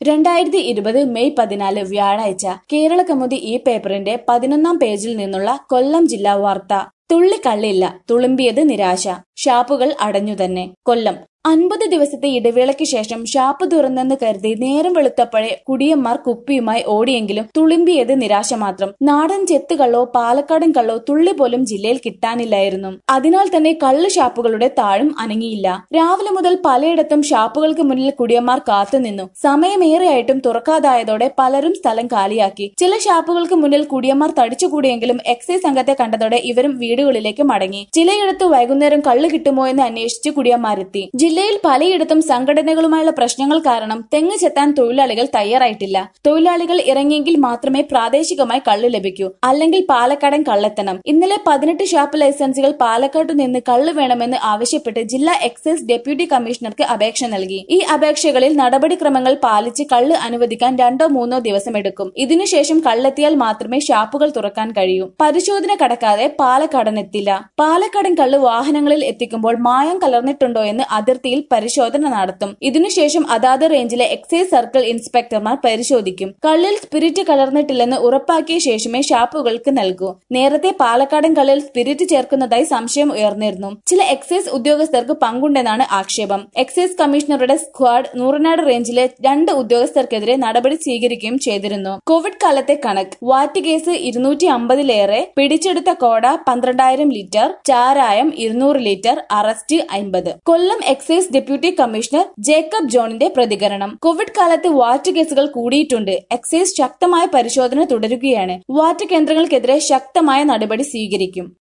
2020 May 14 വ്യാഴാഴ്ച കേരളകൗമുദി ഈ പേപ്പറിന്റെ 11-ാം പേജിൽ നിന്നുള്ള കൊല്ലം ജില്ലാ വാർത്ത. തുള്ളിക്കള്ളില്ല, തുളുമ്പിയത് നിരാശ. ഷാപ്പുകൾ അടഞ്ഞുതന്നെ. കൊല്ലം 50 ദിവസത്തെ ഇടവേളയ്ക്ക് ശേഷം ഷാപ്പ് തുറന്നെന്ന് കരുതി നേരം വെളുത്തപ്പോഴേ കുടിയന്മാർ കുപ്പിയുമായി ഓടിയെങ്കിലും തുളുമ്പിയത് നിരാശ മാത്രം. നാടൻ ചെത്തുകള്ളോ പാലക്കാടൻ കള്ളോ തുള്ളി പോലും ജില്ലയിൽ കിട്ടാനില്ലായിരുന്നു. അതിനാൽ തന്നെ കള്ള് ഷാപ്പുകളുടെ താഴും അനങ്ങിയില്ല. രാവിലെ മുതൽ പലയിടത്തും ഷാപ്പുകൾക്ക് മുന്നിൽ കുടിയന്മാർ കാത്തുനിന്നു. സമയമേറെയായിട്ടും തുറക്കാതായതോടെ പലരും സ്ഥലം കാലിയാക്കി. ചില ഷാപ്പുകൾക്ക് മുന്നിൽ കുടിയന്മാർ തടിച്ചുകൂടിയെങ്കിലും എക്സൈസ് സംഘത്തെ കണ്ടതോടെ ഇവരും വീടുകളിലേക്ക് മടങ്ങി. ചിലയിടത്ത് വൈകുന്നേരം കള്ള് കിട്ടുമോ എന്ന് അന്വേഷിച്ച് കുടിയന്മാരെത്തി. ജില്ലയിൽ പലയിടത്തും സംഘടനകളുമായുള്ള പ്രശ്നങ്ങൾ കാരണം തെങ്ങ് ചെത്താൻ തൊഴിലാളികൾ തയ്യാറായിട്ടില്ല. തൊഴിലാളികൾ ഇറങ്ങിയെങ്കിൽ മാത്രമേ പ്രാദേശികമായി കള്ള് ലഭിക്കൂ, അല്ലെങ്കിൽ പാലക്കാടൻ കള്ളെത്തണം. ഇന്നലെ 18 ഷാപ്പ് ലൈസൻസുകൾ പാലക്കാട്ടു നിന്ന് കള്ള് വേണമെന്ന് ആവശ്യപ്പെട്ട് ജില്ലാ എക്സൈസ് ഡെപ്യൂട്ടി കമ്മീഷണർക്ക് അപേക്ഷ നൽകി. ഈ അപേക്ഷകളിൽ നടപടിക്രമങ്ങൾ പാലിച്ച് കള്ള് അനുവദിക്കാൻ 2-3 ദിവസമെടുക്കും. ഇതിനുശേഷം കള്ളെത്തിയാൽ മാത്രമേ ഷാപ്പുകൾ തുറക്കാൻ കഴിയൂ. പരിശോധന കടക്കാതെ പാലക്കാടനെത്തില്ല. പാലക്കാടൻ കള്ള് വാഹനങ്ങളിൽ എത്തിക്കുമ്പോൾ മായം കലർന്നിട്ടുണ്ടോ എന്ന് അതിർത്തിയിൽ പരിശോധന നടത്തും. ഇതിനുശേഷം അതാത് റേഞ്ചിലെ എക്സൈസ് സർക്കിൾ ഇൻസ്പെക്ടർമാർ പരിശോധിക്കും. കള്ളിൽ സ്പിരിറ്റ് കലർന്നിട്ടില്ലെന്ന് ഉറപ്പാക്കിയ ശേഷമേ ഷാപ്പുകൾക്ക് നൽകൂ. നേരത്തെ പാലക്കാടൻ കള്ളിൽ സ്പിരിറ്റ് ചേർക്കുന്നതായി സംശയം ഉയർന്നിരുന്നു. ചില എക്സൈസ് ഉദ്യോഗസ്ഥർക്ക് പങ്കുണ്ടെന്നാണ് ആക്ഷേപം. എക്സൈസ് കമ്മീഷണറുടെ സ്ക്വാഡ് നൂറനാട് റേഞ്ചിലെ 2 ഉദ്യോഗസ്ഥർക്കെതിരെ നടപടി സ്വീകരിക്കുകയും ചെയ്തിരുന്നു. കോവിഡ് കാലത്തെ കണക്ക്: വാറ്റ് കേസ് 250-ലേറെ, പിടിച്ചെടുത്ത കോട 12,000 ലിറ്റർ, ചാരായം 200 litre, arrest 50. Kollam excise deputy commissioner Jacob ജോണിന്റെ പ്രതികരണം: കോവിഡ് കാലത്ത് വാറ്റ് കേസുകൾ കൂടിയിട്ടുണ്ട്. എക്സൈസ് ശക്തമായ പരിശോധന തുടരുകയാണ്. വാറ്റ് കേന്ദ്രങ്ങൾക്കെതിരെ ശക്തമായ നടപടി സ്വീകരിക്കും.